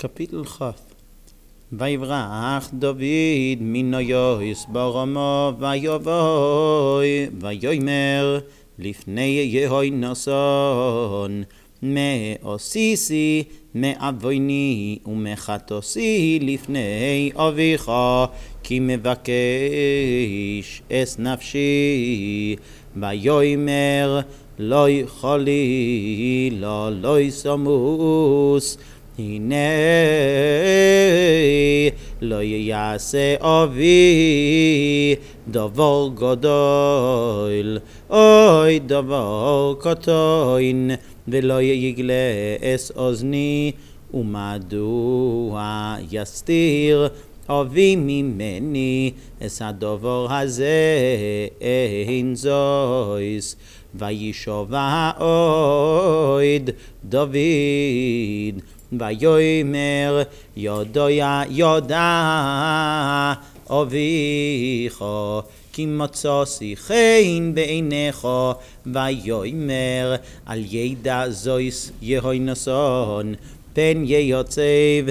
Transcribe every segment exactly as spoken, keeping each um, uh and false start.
Kapitel Chaf. Vayvrach David minoyos baramo vayavoy vayomer lifnei Yehoynason me osisi me avoini umechatosi lifnei avicha ki mevakesh es nafshi vayomer loy chali la loy samus הנה לא יעשה אבי דבר גדול אוי דבר קטן ולא יגלה אס אוזני ומדוע יסתיר אבי ממני אס הדבר הזה אין זויס וישובע עוד דוד ויאמר יודיה ידע אביך כי מצאתי חן בעיניך ויאמר על ידע זויס יהוינסון פן יוצב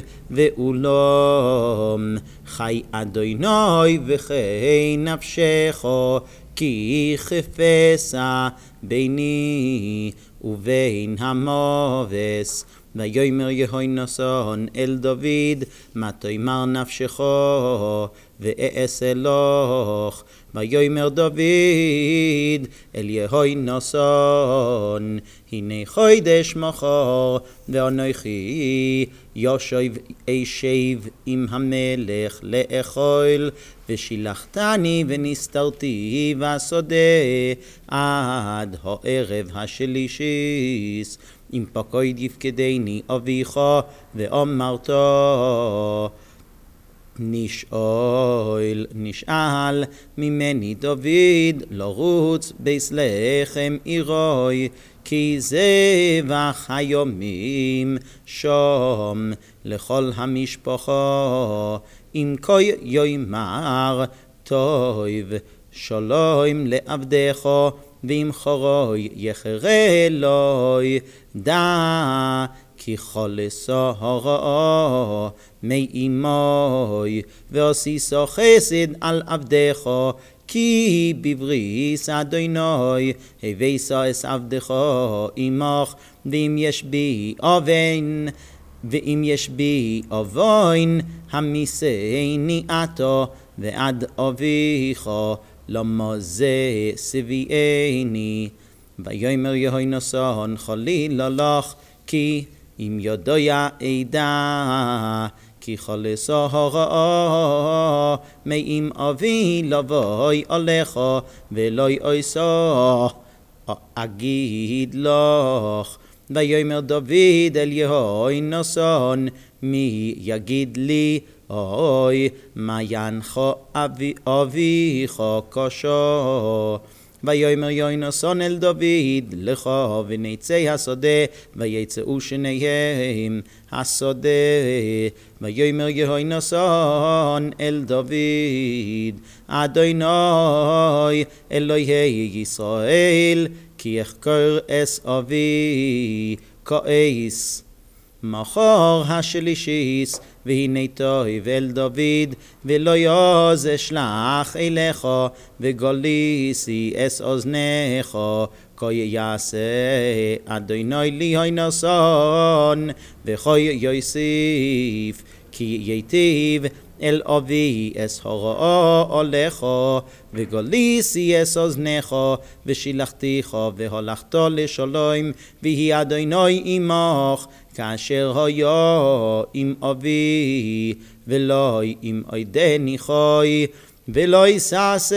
ואולם חי אדוני וחי נפשך כי חפשה ביני ובין המובס ויאמר יהוינסון אל דוד מה תאמר נפשך ואעשה לך ויאמר דוד אל יהוינסון הנה חודש מחר ואנוכי יושב אשב עם המלך לאכול ושילחתני ונסתרתי בשדה עד הערב השלישיס אם פקוד יפקדני אביך ואמרת נשאל נשאל ממני דוד לרוץ ביס לחם עירוי כי זבח היומים שם לכל המשפחה אם כה יאמר טוב שלום לעבדך ואם חרוי יחרה אלוהי דע כי חולסה הרעה מאימוי ועשיסו חסד על עבדך כי בבריס אדוני הבאסה אס עבדך עמך ואם יש בי אבן ואם יש בי אבן המיסני עתה ועד אביך למה זה שביעני ויאמר יהוינסון חלילה לך כי אם יודע אדע כי חולסה הרעה מאם אבי לבוי עליך ולא אעשה אגיד לך ויאמר דוד אל יהוינסון מי יגיד לי אוי מה ינך אבי אביך קשה ויאמר יהוינסון אל דוד לך ונצא השדה ויצאו שניהם השדה ויאמר יהוינסון אל דוד אדוני אלוהי ישראל כי אחקור אס אבי כאיס מחר השלישיס והנה טוב אל דוד ולא יוז אשלח אליך וגוליסי אס אוזנך כה יעשה אדוני לי יהוינסון וכה יוסיף כי ייטיב אל אבי אס הרעה עליך וגוליסי אס אוזנך ושילחתיך והולכת לשלום ויהי אדוני עמך כאשר היה עם אבי ולא עם עודני חי ולא יששא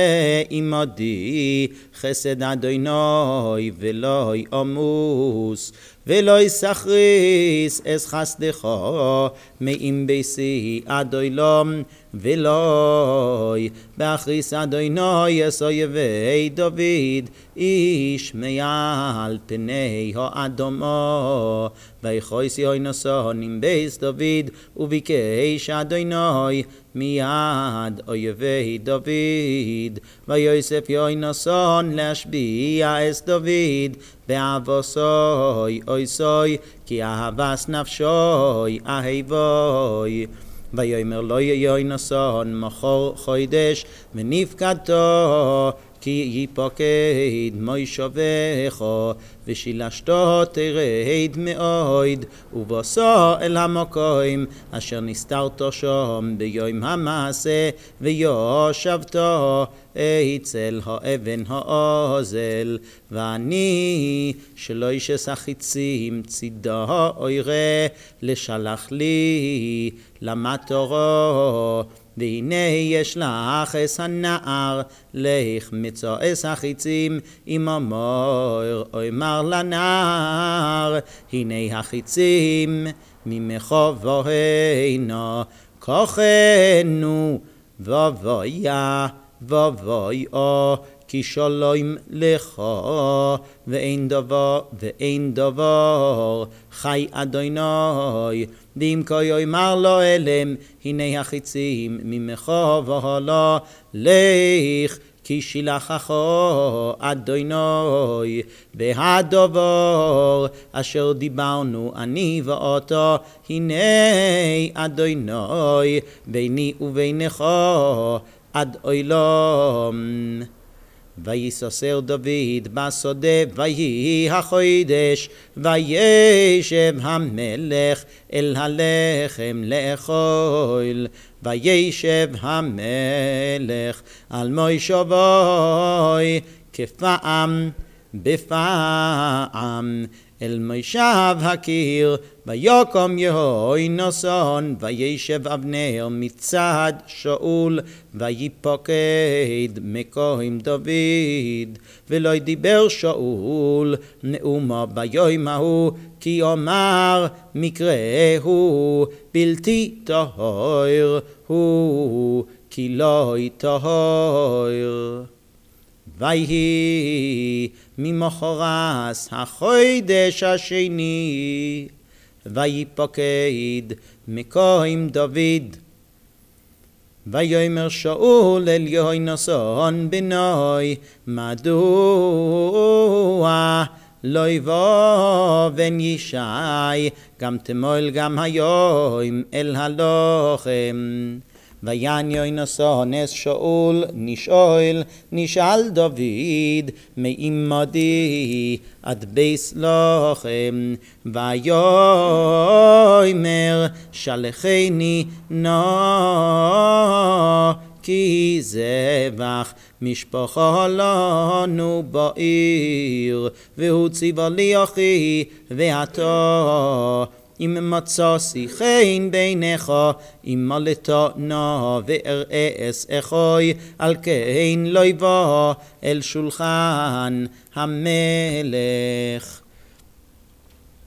עמדי חסד אדוני ולא אמוס ולא יסחריס אס חסדך מאם ביסי עד עולם ולא באחריס אדוני אס אויבי דוד איש מעל פני האדמה ויחוס יהוינסון עם ביס דוד וביקש אדוני מיד אויבי דוד ויוסף יהוינסון להשביע אס דוד באבוסוי אוי סוי כי אהבס נפשוי אהיבוי ויאמר לו יוינוסון מחור חודש ונפקדתו כי ייפקד מוישבך ושילשתו תרד מאוד ובוסו אל המקום אשר נסתרתו שם ביום המעשה ויושבתו אצל האבן האוזל ואני שלוש החיצים צידו אוירה לשלח לי למטורו והנה יש לך אס הנער לך מצוא אס החיצים עם אמור אמר לנער הנה החיצים ממחו והינו כוחנו ובויה ובויה כי שלום לך ואין דבר ואין דבר חי אדוני ואם כה יאמר לו אלם הנה החיצים ממך והלא לך כי שילחך אדוני והדבר אשר דיברנו אני ואותו הנה אדוני ביני ובינך עד עולם ויסוסר דוד בשדה ויהי החודש וישב המלך אל הלחם לאכול וישב המלך על מושבו כפעם בפעם אל מושב הקיר ויקום יהוינוסון וישב אבנר מצד שאול ויפקד מקום דוד ולא דיבר שאול נאומו ביום ההוא כי אומר מקרה הוא בלתי טהור הוא כי לא טהור ויהי ממחרס החודש השני ויפקד מקום דוד ויאמר שאול אל יהוינוסון בנוי מדוע לא יבוא בן ישי גם תמול גם היום אל הלוחם ויען יהוינוסון אס שאול נשאל נשאל דוד מעמדי עד בית לחם ויאמר שלחני נא כי זבח משפחה לנו בעיר והוא ציווה לי אחי ואתה אם מצאתי חן בעיניך אם מלאתו נא ואראה אחי על כן לא יבוא אל שולחן המלך